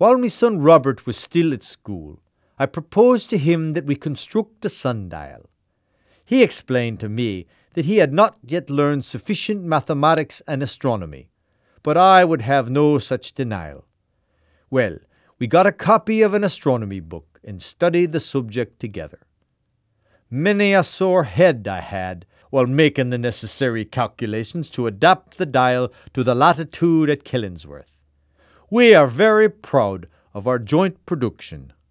While my son Robert was still at school, I proposed to him that we construct a sundial. He explained to me that he had not yet learned sufficient mathematics and astronomy, but I would have no such denial. Well, we got a copy of an astronomy book and studied the subject together. Many a sore head I had while making the necessary calculations to adapt the dial to the latitude at Killingsworth. We are very proud of our joint production.